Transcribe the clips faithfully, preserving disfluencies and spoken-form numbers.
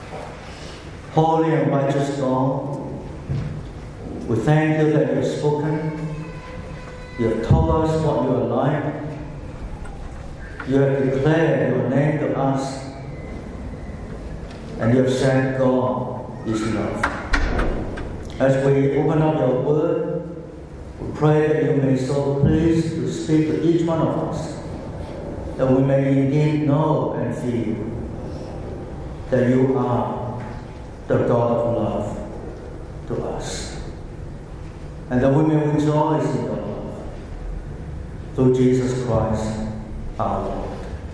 Holy and righteous God, we thank you that you have spoken. You have told us what you are like. You have declared your name to us. And you have said God is love. As we open up your word, we pray that you may so please to speak to each one of us, that we may indeed know and feel that you are the God of love to us, and that we may rejoice in your love through Jesus Christ our Lord.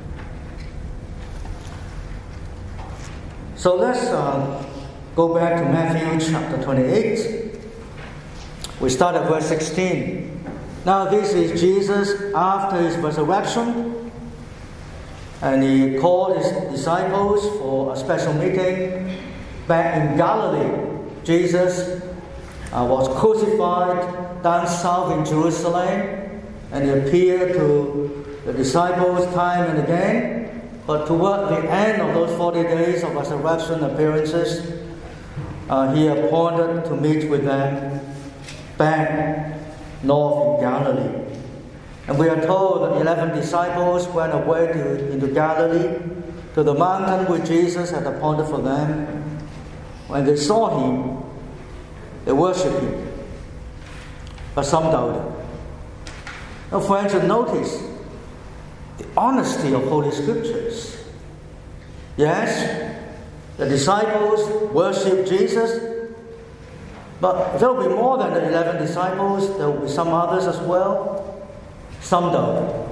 So let's uh, go back to Matthew chapter twenty-eight. We start at verse sixteen. Now this is Jesus after his resurrection, and he called his disciples for a special meeting back in Galilee. Jesus uh, was crucified down south in Jerusalem, and he appeared to the disciples time and again. But toward the end of those forty days of resurrection appearances, uh, he appointed to meet with them back north in Galilee. And we are told that eleven disciples went away to, into Galilee to the mountain which Jesus had appointed for them. When they saw him, they worshipped him, but some doubted. Now, friends, you notice the honesty of Holy Scriptures. Yes, the disciples worshipped Jesus, but there will be more than the eleven disciples. There will be some others as well. Some doubted.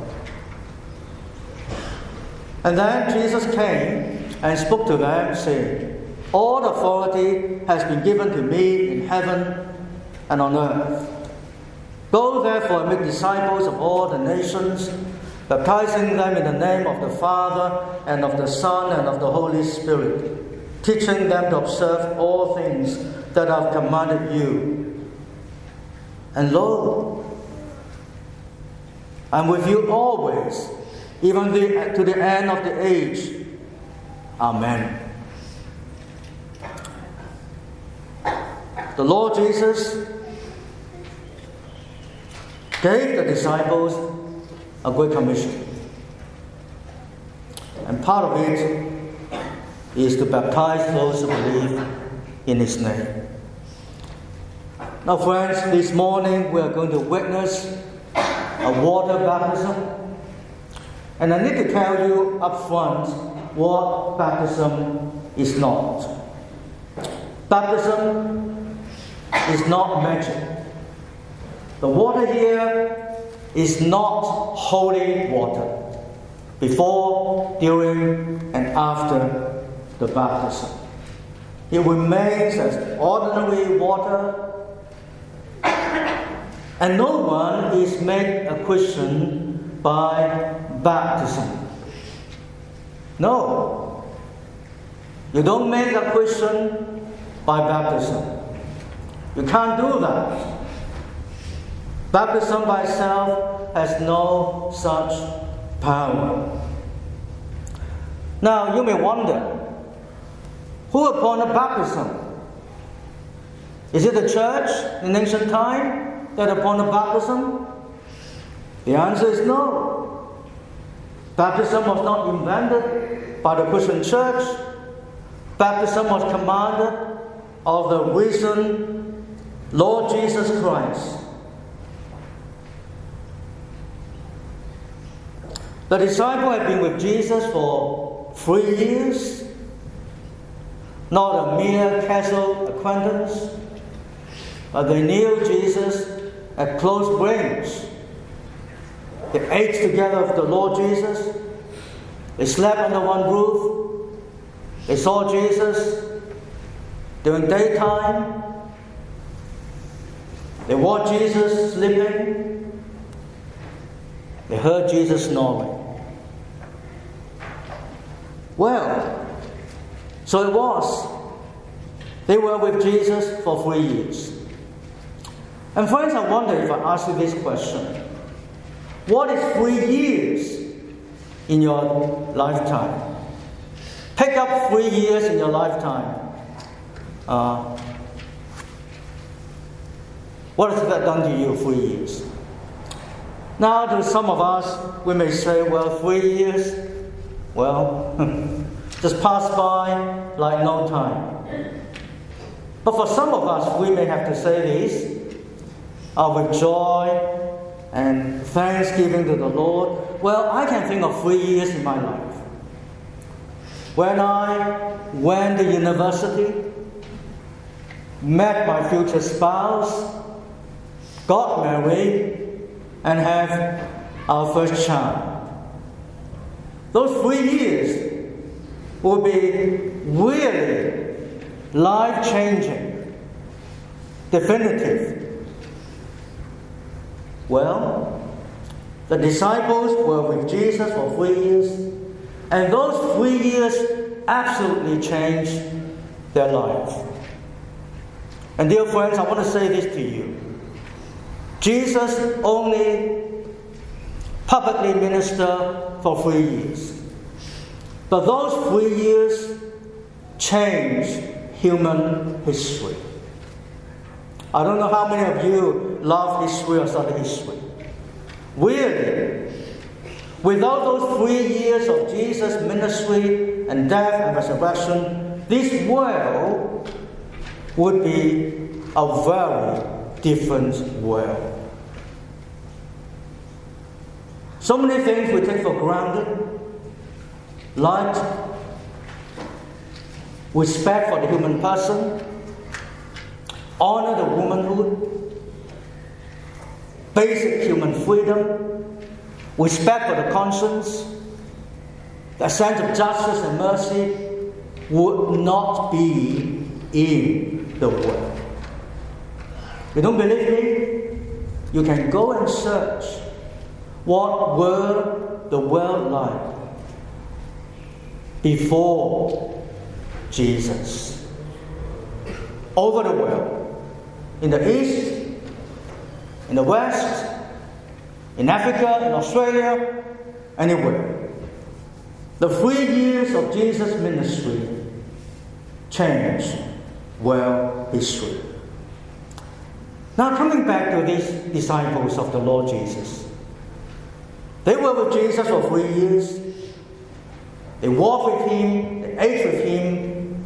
And then Jesus came and spoke to them, saying, "All authority has been given to me in heaven and on earth. Go therefore and make disciples of all the nations, baptizing them in the name of the Father and of the Son and of the Holy Spirit, teaching them to observe all things that I have commanded you. And lo, I'm with you always, even the, to the end of the age. Amen." The Lord Jesus gave the disciples a great commission. And part of it is to baptize those who believe in his name. Now, friends, this morning we are going to witness a water baptism. And I need to tell you up front what baptism is not. Baptism is not magic. The water here is not holy water before, during, and after the baptism. It remains as ordinary water, and no one is made a Christian by baptism. No. You don't make a Christian by baptism. You can't do that. Baptism by itself has no such power. Now, you may wonder, who appointed baptism? Is it the church in ancient time that appointed baptism? The answer is no. Baptism was not invented by the Christian church. Baptism was commanded of the risen Lord Jesus Christ. The disciples had been with Jesus for three years, not a mere casual acquaintance, but they knew Jesus at close range. They ate together with the Lord Jesus. They slept under one roof. They saw Jesus during daytime. They watched Jesus sleeping. They heard Jesus snoring. Well, so it was. They were with Jesus for three years. And friends, I wonder if I ask you this question. What is three years in your lifetime? Pick up three years in your lifetime. Uh, what has that done to you, three years? Now, to some of us, we may say, well, three years, well, just pass by like no time. But for some of us, we may have to say this uh, with joy and thanksgiving to the Lord. Well, I can think of three years in my life. When I went to university, met my future spouse, got married, and have our first child. Those three years will be really life-changing, definitive. Well, the disciples were with Jesus for three years, and those three years absolutely changed their lives. And dear friends, I want to say this to you. Jesus only publicly ministered for three years. But those three years changed human history. I don't know how many of you love history or study history. Really, without those three years of Jesus' ministry and death and resurrection, this world would be a very different world. So many things we take for granted, like respect for the human person, honor the womanhood, basic human freedom, respect for the conscience, a sense of justice and mercy would not be in the world. You don't believe me? You can go and search what were the world like before Jesus. Over the world, in the East, in the West, in Africa, in Australia, anywhere. The three years of Jesus' ministry changed world history. Now, coming back to these disciples of the Lord Jesus. They were with Jesus for three years. They walked with Him, they ate with Him,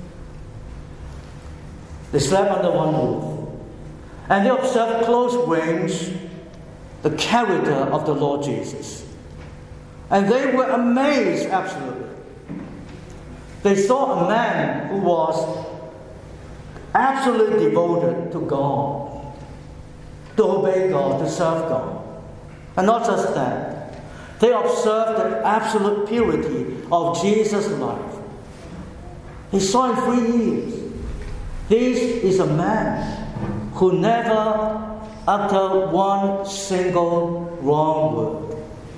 they slept under one roof. And they observed close range the character of the Lord Jesus. And they were amazed, absolutely. They saw a man who was absolutely devoted to God, to obey God, to serve God. And not just that. They observed the absolute purity of Jesus' life. He saw in three years. This is a man who never uttered one single wrong word.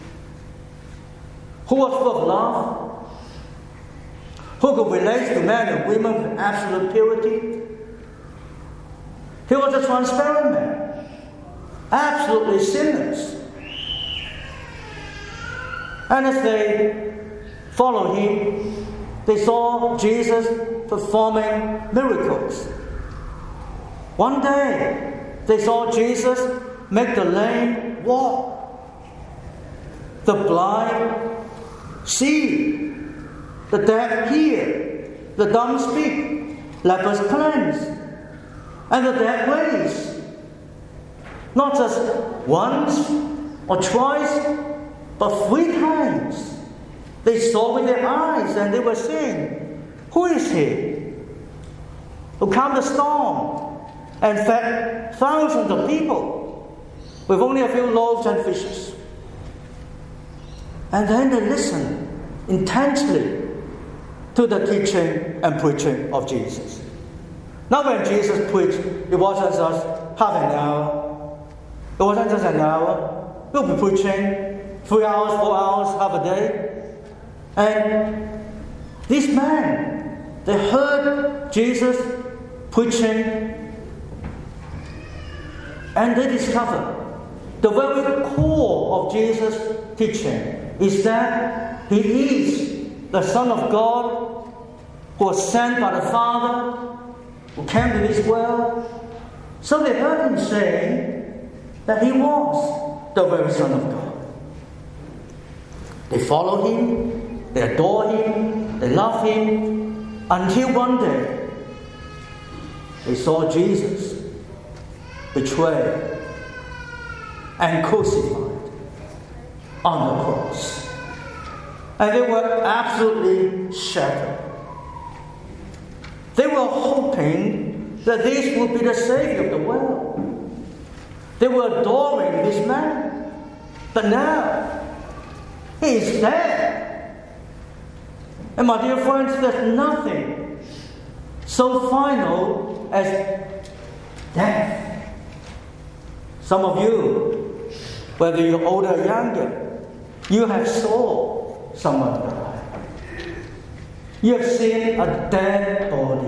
Who was full of love. Who could relate to men and women with absolute purity. He was a transparent man. Absolutely sinless. And as they followed Him, they saw Jesus performing miracles. One day, they saw Jesus make the lame walk, the blind see, the deaf hear, the dumb speak, lepers cleanse, and the dead raise. Not just once or twice, but three times. They saw with their eyes and they were saying, "Who is He who calmed the storm and fed thousands of people with only a few loaves and fishes?" And then they listened intensely to the teaching and preaching of Jesus. Now when Jesus preached, it wasn't just half an hour. It wasn't just an hour. He'll be preaching three hours, four hours, half a day. And these men, they heard Jesus preaching, and they discovered the very core of Jesus' teaching is that He is the Son of God who was sent by the Father, who came to this world. So they heard him saying that he was the very Son of God. They followed him, they adored him, they loved him, until one day they saw Jesus betrayed and crucified on the cross. And they were absolutely shattered. They were hoping that this would be the Savior of the world. They were adoring this man. But now, he is dead. And my dear friends, there's nothing so final as death. Some of you, whether you're older or younger, you have saw someone die. You have seen a dead body.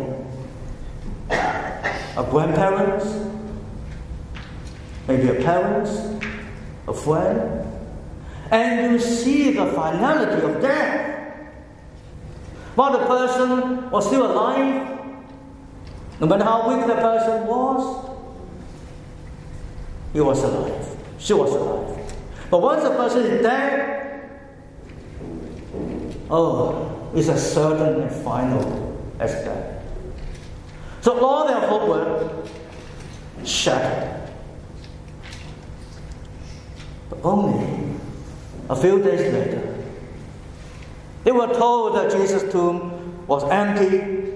A grandparents, maybe a parents, a friend, and you see the finality of death. While the person was still alive, no matter how weak the person was, he was alive. She was alive. But once the person is dead, oh, it's as certain and final as death. So all their hope were shattered. But only a few days later, they were told that Jesus' tomb was empty.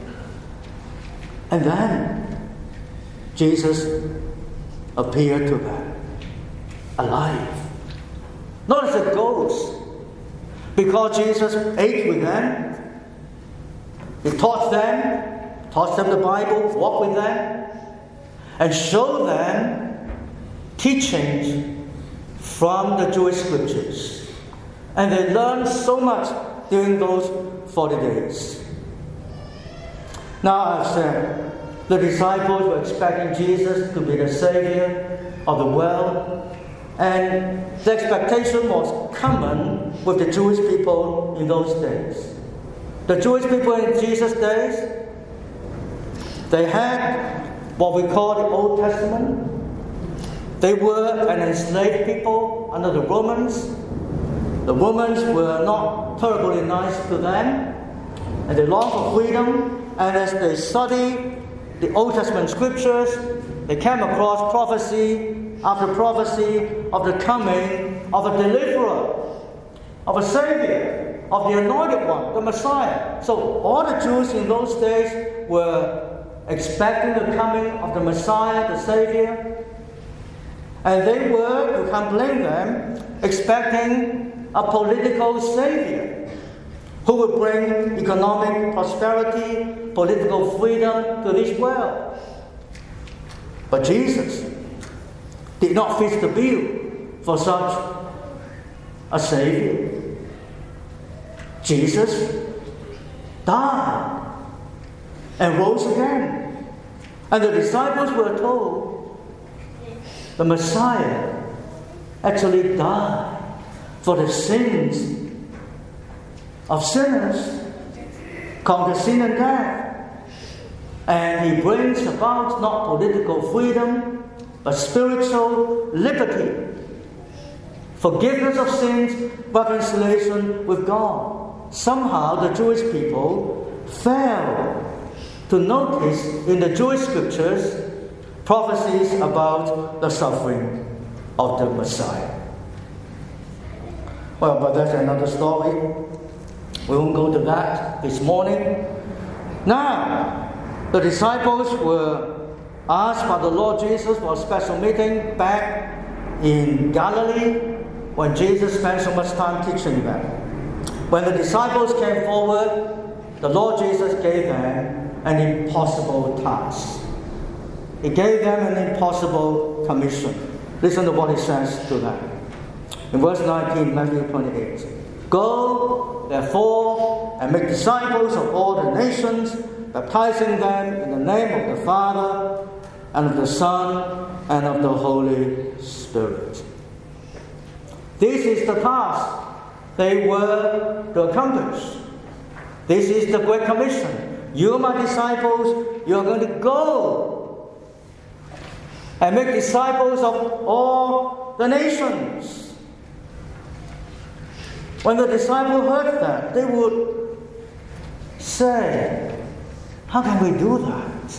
And then Jesus appeared to them, alive. Not as a ghost, because Jesus ate with them. He taught them, taught them the Bible, walked with them, and showed them teachings from the Jewish scriptures. And they learned so much during those forty days. Now I've said, the disciples were expecting Jesus to be the Savior of the world, and the expectation was common with the Jewish people in those days. The Jewish people in Jesus' days, they had what we call the Old Testament. They were an enslaved people under the Romans. The Romans were not terribly nice to them, and they longed for freedom. And as they studied the Old Testament scriptures, they came across prophecy after prophecy of the coming of a deliverer, of a Savior, of the Anointed One, the Messiah. So all the Jews in those days were expecting the coming of the Messiah, the Savior. And they were, you can't blame them, expecting a political Savior who would bring economic prosperity, political freedom to this world. But Jesus did not fit the bill for such a Savior. Jesus died and rose again. And the disciples were told the Messiah actually died for the sins of sinners, conquer sin and death. And he brings about not political freedom, but spiritual liberty, forgiveness of sins, reconciliation with God. Somehow the Jewish people failed to notice in the Jewish scriptures prophecies about the suffering of the Messiah. Well, but that's another story. We won't go to that this morning. Now, the disciples were asked by the Lord Jesus for a special meeting back in Galilee when Jesus spent so much time teaching them. When the disciples came forward, the Lord Jesus gave them an impossible task. He gave them an impossible commission. Listen to what he says to them. In verse nineteen, Matthew twenty-eight. Go, therefore, and make disciples of all the nations, baptizing them in the name of the Father, and of the Son, and of the Holy Spirit. This is the task they were to accomplish. This is the Great Commission. You, my disciples, you are going to go and make disciples of all the nations. When the disciples heard that, they would say, how can we do that?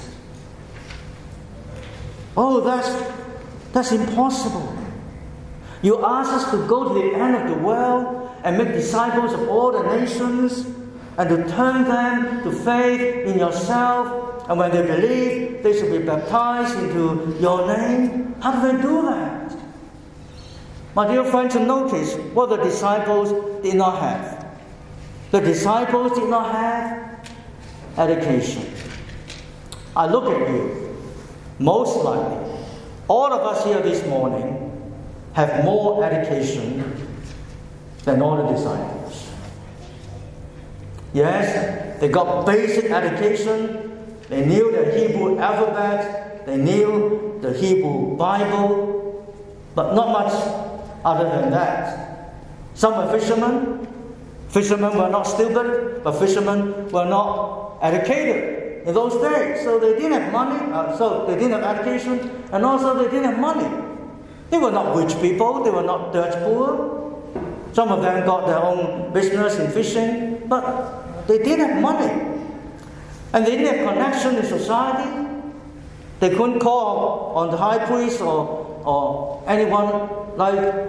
Oh, that's, that's impossible. You ask us to go to the end of the world and make disciples of all the nations and to turn them to faith in yourself. And when they believe, they should be baptized into your name. How can we do that? My dear friends, notice what the disciples did not have. The disciples did not have education. I look at you. Most likely, all of us here this morning have more education than all the disciples. Yes, they got basic education. They knew the Hebrew alphabet. They knew the Hebrew Bible. But not much other than that. Some were fishermen. Fishermen were not stupid, but fishermen were not educated in those days. So they didn't have money, uh, so they didn't have education, and also they didn't have money. They were not rich people, they were not dirt poor. Some of them got their own business in fishing, but they didn't have money. And they didn't have connection in society. They couldn't call on the high priest or, or anyone like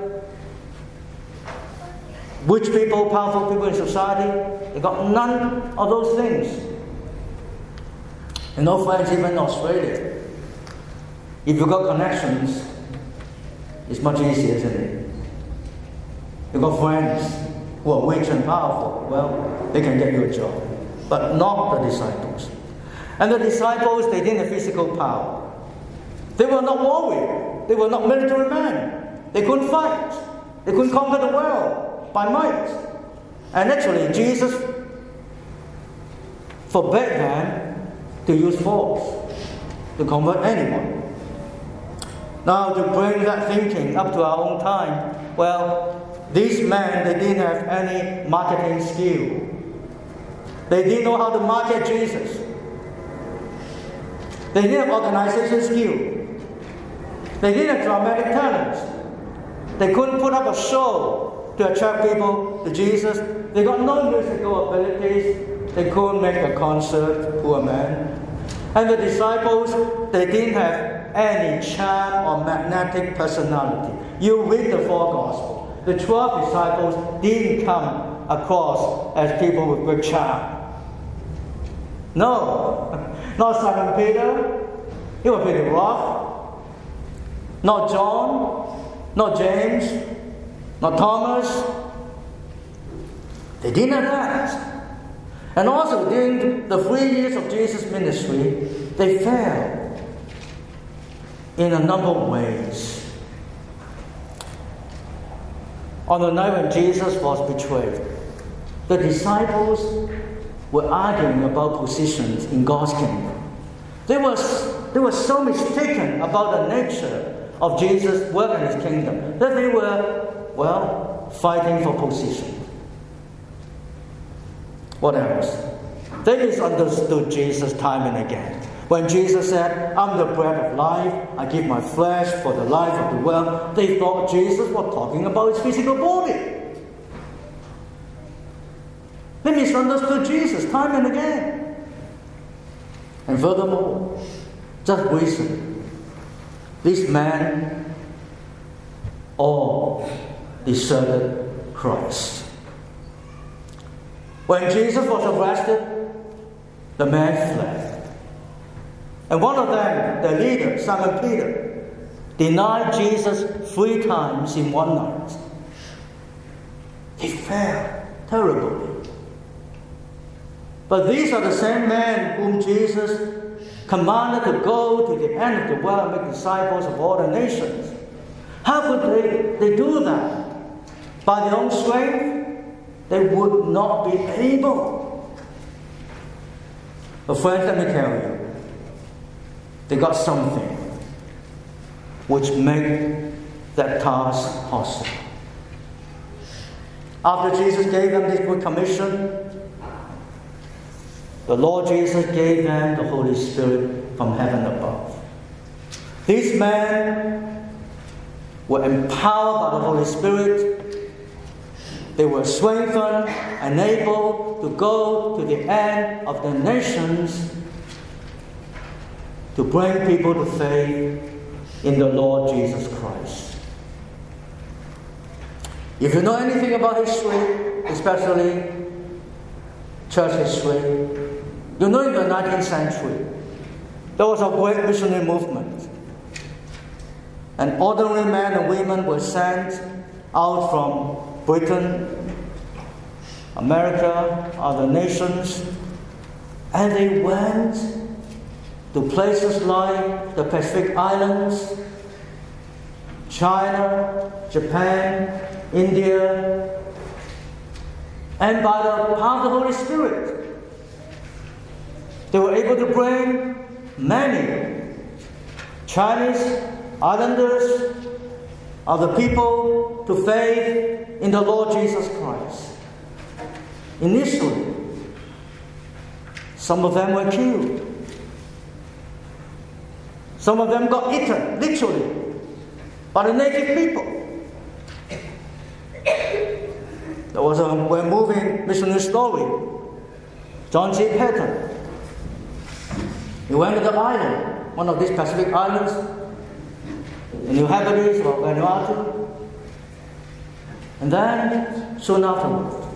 rich people, powerful people in society. They got none of those things. And no friends, even in Australia. If you've got connections, it's much easier, isn't it? You've got friends who are rich and powerful. Well, they can get you a job. But not the disciples. And the disciples, they didn't have physical power. They were not warriors. They were not military men. They couldn't fight. They couldn't conquer the world by might. And actually, Jesus forbade them to use force to convert anyone. Now, to bring that thinking up to our own time, well, these men, they didn't have any marketing skill. They didn't know how to market Jesus. They didn't have organization skill. They didn't have dramatic talents. They couldn't put up a show to attract people to Jesus. They got no musical abilities. They couldn't make a concert, poor man. And the disciples, they didn't have any charm or magnetic personality. You read the four Gospels. The twelve disciples didn't come across as people with great charm. No, not Simon Peter. He was pretty rough. Not John, not James, not Thomas. They didn't have that. And also during the three years of Jesus' ministry, they failed in a number of ways. On the night when Jesus was betrayed, the disciples were arguing about positions in God's kingdom. They were, they were so mistaken about the nature of Jesus' work in his kingdom that they were, well, fighting for position. What else? They misunderstood Jesus time and again. When Jesus said, I'm the bread of life, I give my flesh for the life of the world, they thought Jesus was talking about his physical body. They misunderstood Jesus time and again. And furthermore, just recently, these men all deserted Christ. When Jesus was arrested, the men fled. And one of them, the leader, Simon Peter, denied Jesus three times in one night. He fell terribly. But these are the same men whom Jesus commanded to go to the end of the world and make disciples of all the nations. How could they, they do that? By their own strength? They would not be able. But friends, let me tell you, they got something which made that task possible. After Jesus gave them this good commission, the Lord Jesus gave them the Holy Spirit from heaven above. These men were empowered by the Holy Spirit. They were strengthened and able to go to the end of the nations to bring people to faith in the Lord Jesus Christ. If you know anything about history, especially church history, you know in the nineteenth century, there was a great missionary movement. And ordinary men and women were sent out from Britain, America, other nations, and they went to places like the Pacific Islands, China, Japan, India, and by the power of the Holy Spirit, they were able to bring many Chinese islanders, other people to faith in the Lord Jesus Christ. Initially, some of them were killed. Some of them got eaten, literally, by the native people. There was a well moving missionary story. John G. Paton. He went to the island, one of these Pacific islands, the New Hebrides or Vanuatu. And then, soon afterwards,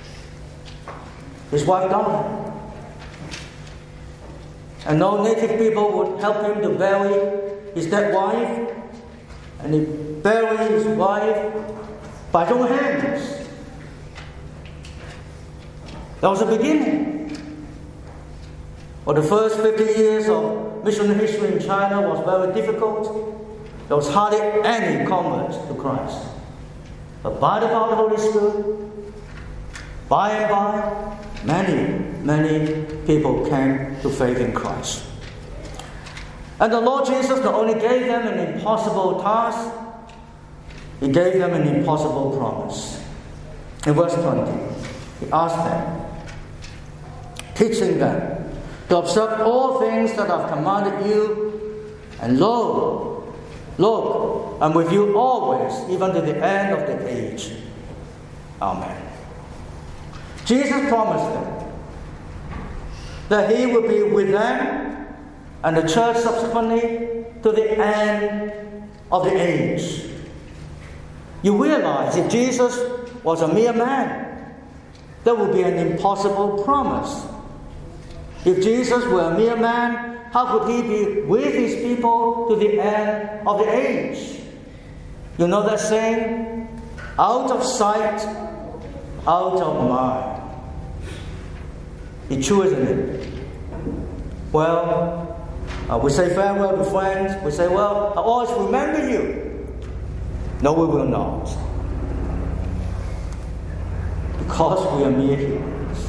his wife died. And no native people would help him to bury his dead wife. And he buried his wife by his own hands. That was the beginning. For the first fifty years of missionary history in China was very difficult. There was hardly any converts to Christ. But by the power of the Holy Spirit, by and by, many, many people came to faith in Christ. And the Lord Jesus not only gave them an impossible task, He gave them an impossible promise. In verse twenty, He asked them, teaching them to observe all things that I've commanded you, and lo, look, I'm with you always, even to the end of the age. Amen. Jesus promised them that He will be with them and the church subsequently to the end of the age. You realize if Jesus was a mere man, that would be an impossible promise. If Jesus were a mere man, how could He be with His people to the end of the age? You know that saying? Out of sight, out of mind. It's true, isn't it? Well, uh, we say farewell to friends. We say, well, I always remember you. No, we will not. Because we are mere humans.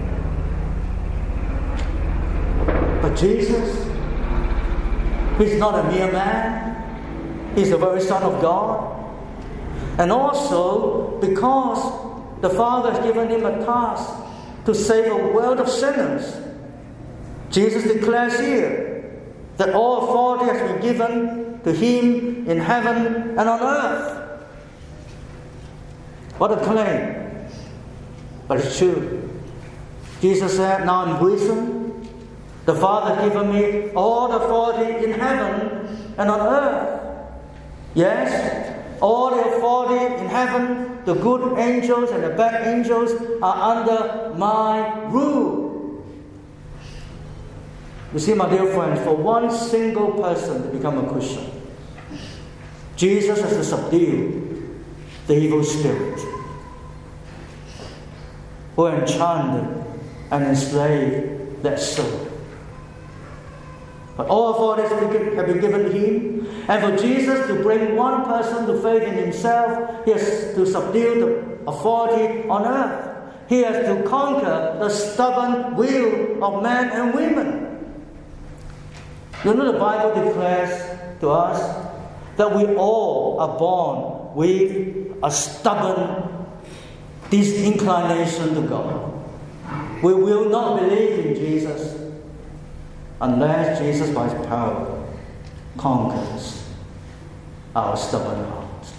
But Jesus, He's not a mere man. He's the very Son of God. And also, because the Father has given Him a task to save a world of sinners, Jesus declares here that all authority has been given to Him in heaven and on earth. What a claim. But it's true. Jesus said, now I'm risen. The Father has given me all authority in heaven and on earth. Yes, all the authority in heaven, the good angels and the bad angels are under my rule. You see, my dear friends, for one single person to become a Christian, Jesus has to subdue the evil spirit who enchanted and enslaved that soul. But all authorities have been given to Him. And for Jesus to bring one person to faith in Himself, He has to subdue the authority on earth. He has to conquer the stubborn will of men and women. You know, the Bible declares to us that we all are born with a stubborn disinclination to God. We will not believe in Jesus unless Jesus by his power conquers our stubborn hearts.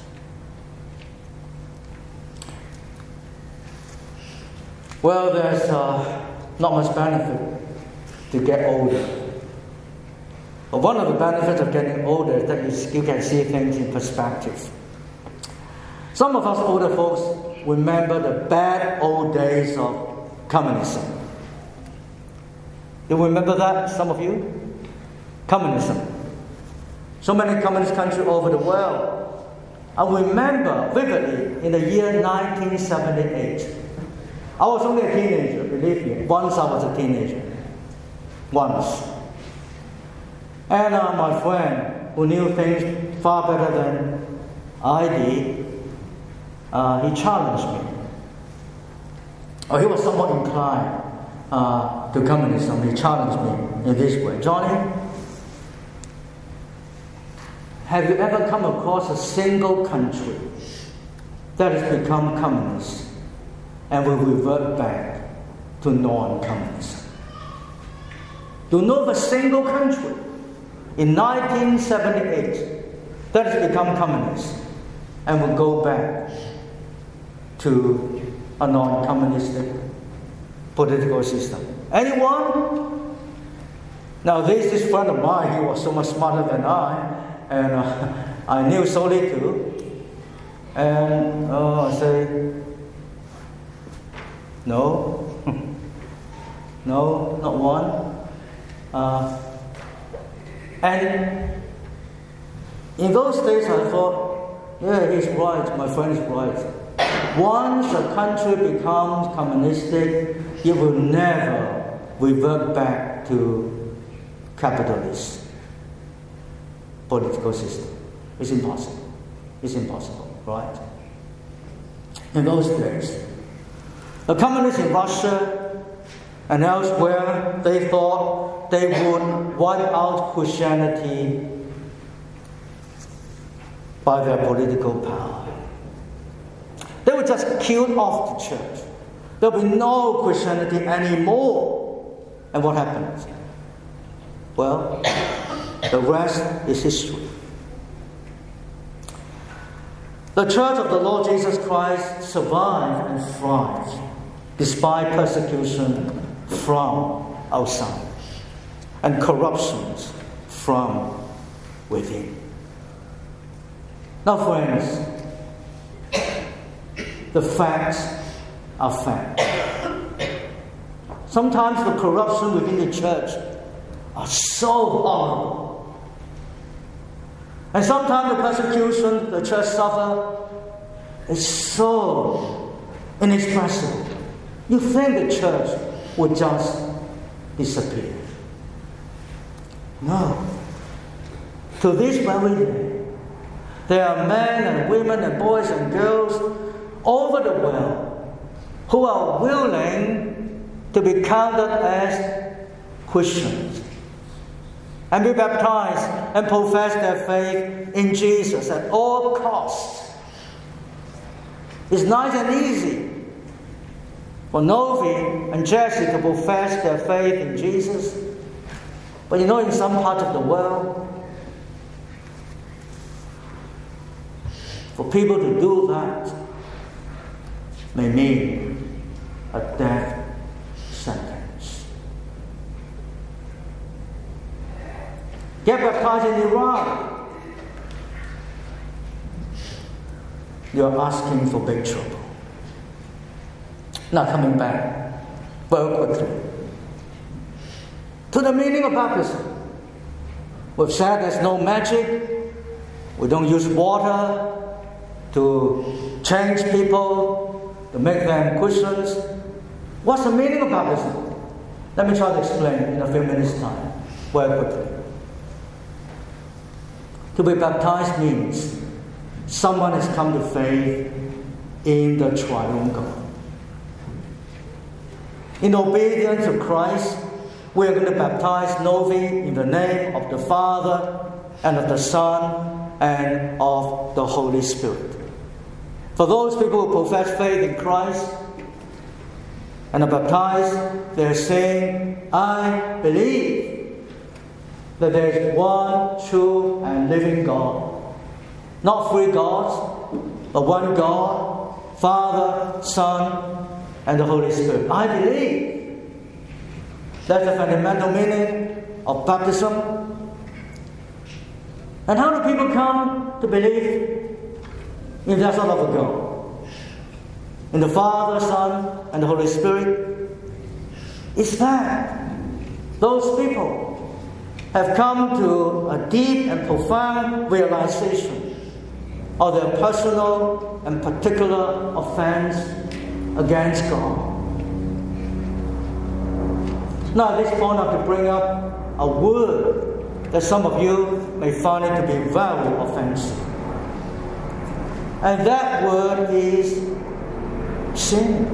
Well, there's uh, not much benefit to get older. But one of the benefits of getting older is that you, you can see things in perspective. Some of us older folks remember the bad old days of communism. You remember that, some of you? Communism. So many communist countries all over the world. I remember vividly in the year nineteen seventy-eight. I was only a teenager, believe me. Once I was a teenager. Once. And uh, my friend, who knew things far better than I did, uh, he challenged me. Or he was somewhat inclined uh, to communism. He challenged me in this way. Johnny, have you ever come across a single country that has become communist and will revert back to non-communism? Do you know of a single country in nineteen seventy-eight that has become communist and will go back to a non-communistic political system? Anyone? Now, there's this friend of mine, he was so much smarter than I, and uh, I knew so little. And uh, I say, no, no, not one. Uh, and in those days I thought, yeah, he's right, my friend is right. Once a country becomes communistic, it will never revert back to capitalist political system. It's impossible. It's impossible, right? In those days, the communists in Russia and elsewhere, they thought they would wipe out Christianity by their political power. They would just kill off the church. There will be no Christianity anymore. And what happened? Well, the rest is history. The church of the Lord Jesus Christ survived and thrived despite persecution from outside and corruptions from within. Now, friends, the facts are facts. Sometimes the corruption within the church are so horrible. And sometimes the persecution the church suffers is so inexpressible. You think the church would just disappear. No. To this very day, there are men and women and boys and girls over the world who are willing to be counted as Christians and be baptized and profess their faith in Jesus at all costs. It's nice and easy for Novi and Jesse to profess their faith in Jesus. But you know, in some parts of the world, for people to do that may mean a death sentence. Get baptized in Iran, you're asking for big trouble. Now, coming back very quickly to the meaning of baptism. We've said there's no magic. We don't use water to change people, to make them Christians. What's the meaning of baptism? Let me try to explain in a few minutes' time, very quickly. To be baptized means someone has come to faith in the triune God. In obedience to Christ, we are going to baptize Novi in the name of the Father and of the Son and of the Holy Spirit. For those people who profess faith in Christ, and are baptized, they are saying, I believe that there is one true and living God. Not three gods, but one God, Father, Son, and the Holy Spirit. I believe. That's the fundamental meaning of baptism. And how do people come to believe in that sort of a God? In the Father, Son, and the Holy Spirit? It's that those people have come to a deep and profound realization of their personal and particular offense against God. Now at this point I have to bring up a word that some of you may find it to be very offensive. And that word is sin.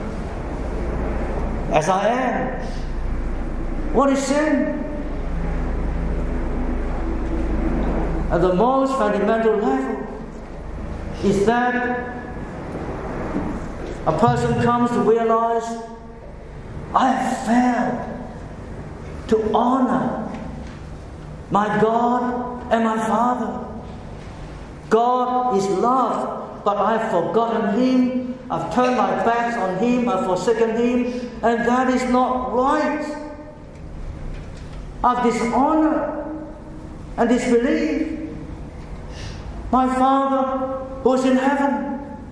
As I am. What is sin? At the most fundamental level is that a person comes to realize, I have failed to honor my God and my Father. God is love, but I've forgotten Him, I've turned my backs on Him, I've forsaken Him, and that is not right. I've dishonored and disbelieved my Father who is in heaven.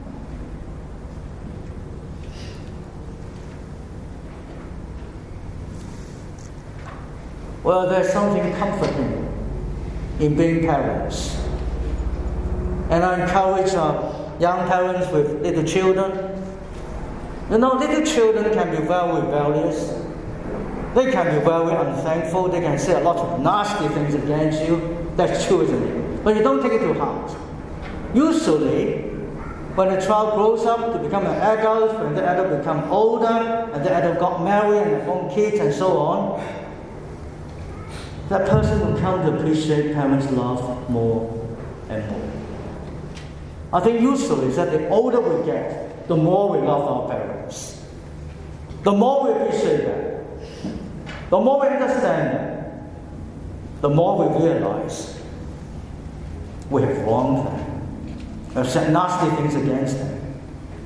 Well, there's something comforting in being parents. And I encourage uh, young parents with little children. You know, little children can be very rebellious. They can be very unthankful. They can say a lot of nasty things against you. That's children. But you don't take it to heart. Usually, when a child grows up to become an adult, when the adult becomes older, and the adult got married and have own kids and so on, that person will come to appreciate parents' love more and more. I think usually is that the older we get, the more we love our parents. The more we appreciate them. The more we understand them. The more we realize we have wronged them. We have said nasty things against them.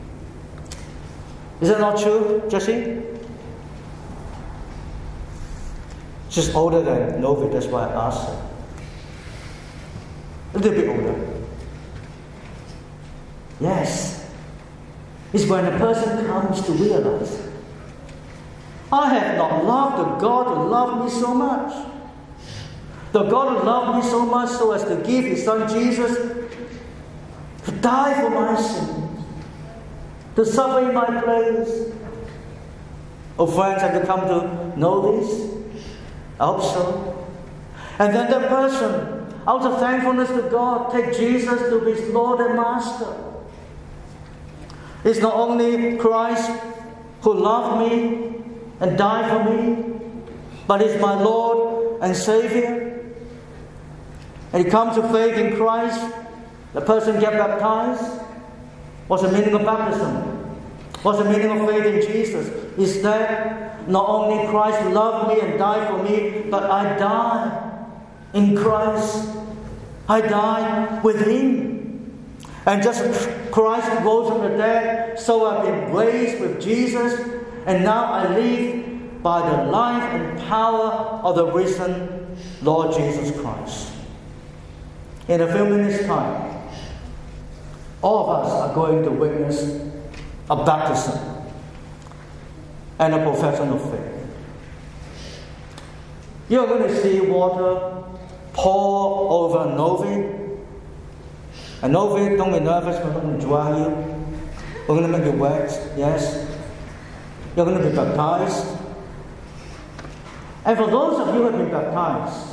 Is that not true, Jessie? She's older than Novi, that's why I asked her. A little bit older. Yes. It's when a person comes to realize, I have not loved the God who loved me so much. The God who loved me so much so as to give His Son Jesus to die for my sins, to suffer in my place. Oh, friends, have you come to know this? I hope so. And then the person, out of thankfulness to God, take Jesus to be His Lord and Master. It's not only Christ who loved me and died for me, but He's my Lord and Savior. And He comes to faith in Christ. The person gets baptized. What's the meaning of baptism? What's the meaning of faith in Jesus? Is that not only Christ loved me and died for me, but I die in Christ. I die with Him. And just as Christ rose from the dead, so I've been raised with Jesus, and now I live by the life and power of the risen Lord Jesus Christ. In a few minutes' time, all of us are going to witness a baptism and a profession of faith. You're going to see water pour over Novi. And Novi, don't be nervous, we're not going to dry you. We're going to make you wet, yes. You're going to be baptized. And for those of you who have been baptized,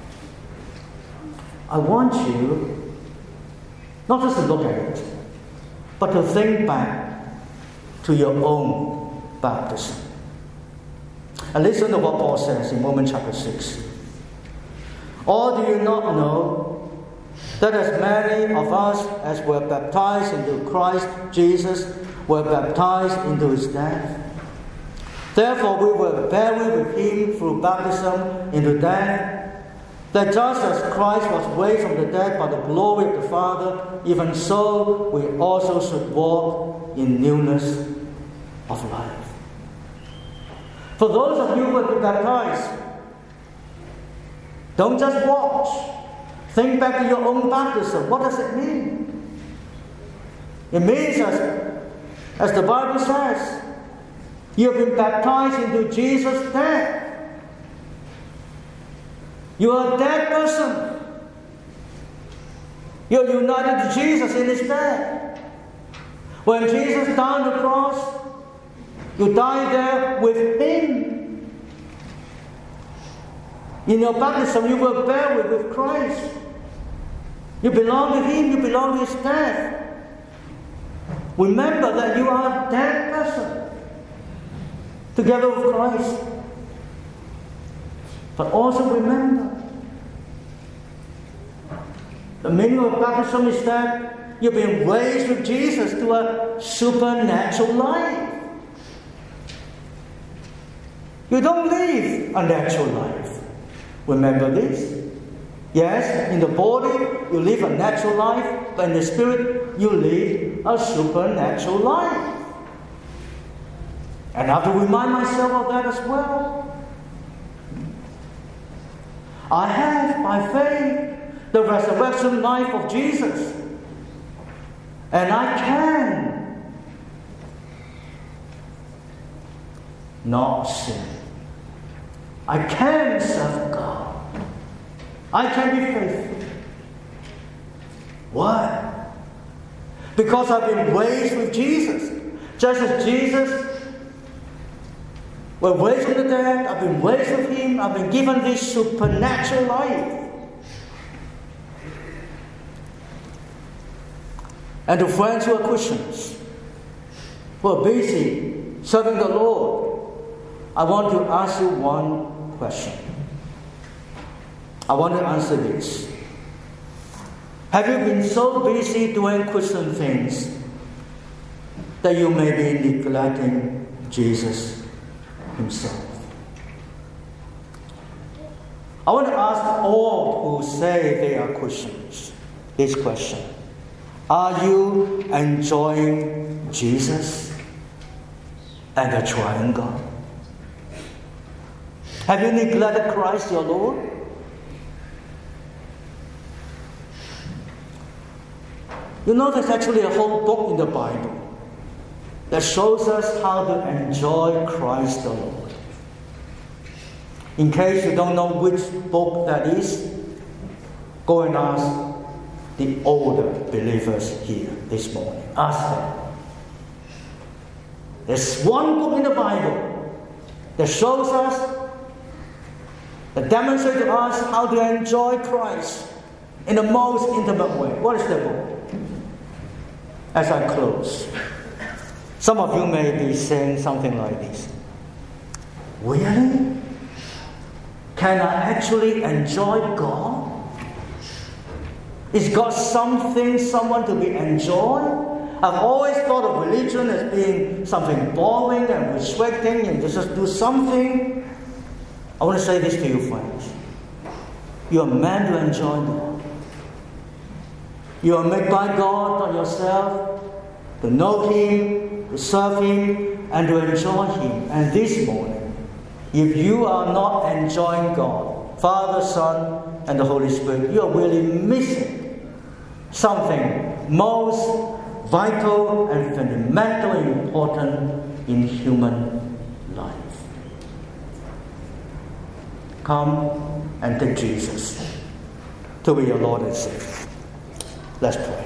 I want you not just to look at it, but to think back to your own baptism. And listen to what Paul says in Romans chapter six. Or do you not know that as many of us as were baptized into Christ Jesus were baptized into His death? Therefore we were buried with him through baptism into death, that just as Christ was raised from the dead by the glory of the Father, even so we also should walk in newness of life. For those of you who have been baptized, don't just watch. Think back to your own baptism. What does it mean? It means, as, as the Bible says, you have been baptized into Jesus' death. You are a dead person. You are united to Jesus in his death. When Jesus died on the cross, you die there with him. In your baptism, you were buried with Christ. You belong to him. You belong to his death. Remember that you are a dead person together with Christ. But also remember, the meaning of baptism is that you've been raised with Jesus to a supernatural life. You don't live a natural life. Remember this? Yes, in the body you live a natural life, but in the spirit you live a supernatural life. And I have to remind myself of that as well. I have, by faith, the resurrection life of Jesus. And I can not sin. I can serve God. I can be faithful. Why? Because I've been raised with Jesus. Just as Jesus was raised from the dead, I've been raised with him, I've been given this supernatural life. And to friends who are Christians, who are busy serving the Lord, I want to ask you one question. I want to answer this. Have you been so busy doing Christian things that you may be neglecting Jesus himself? I want to ask all who say they are Christians this question. Are you enjoying Jesus and the triune God? Have you neglected Christ your Lord? You know, there's actually a whole book in the Bible that shows us how to enjoy Christ the Lord. In case you don't know which book that is, go and ask the older believers here this morning. Ask them. There's one book in the Bible that shows us, that demonstrates to us how to enjoy Christ in the most intimate way. What is that book? As I close, some of you may be saying something like this. Really? Can I actually enjoy God? Is God something, someone to be enjoyed? I've always thought of religion as being something boring and restricting and just do something. I want to say this to you, friends. You are meant to enjoy God. You are made by God, not yourself, to know him, to serve him, and to enjoy him. And this morning, if you are not enjoying God, Father, Son, and the Holy Spirit, you are really missing something most vital and fundamentally important in human life. Come and take Jesus to be your Lord and Savior. Let's pray.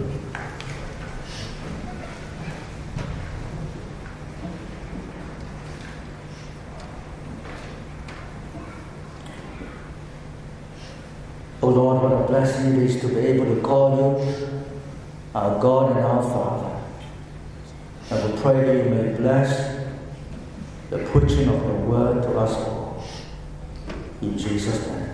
Oh Lord, what a blessing it is to be able to call you our God and our Father. And we pray that you may bless the preaching of your word to us all. In Jesus' name.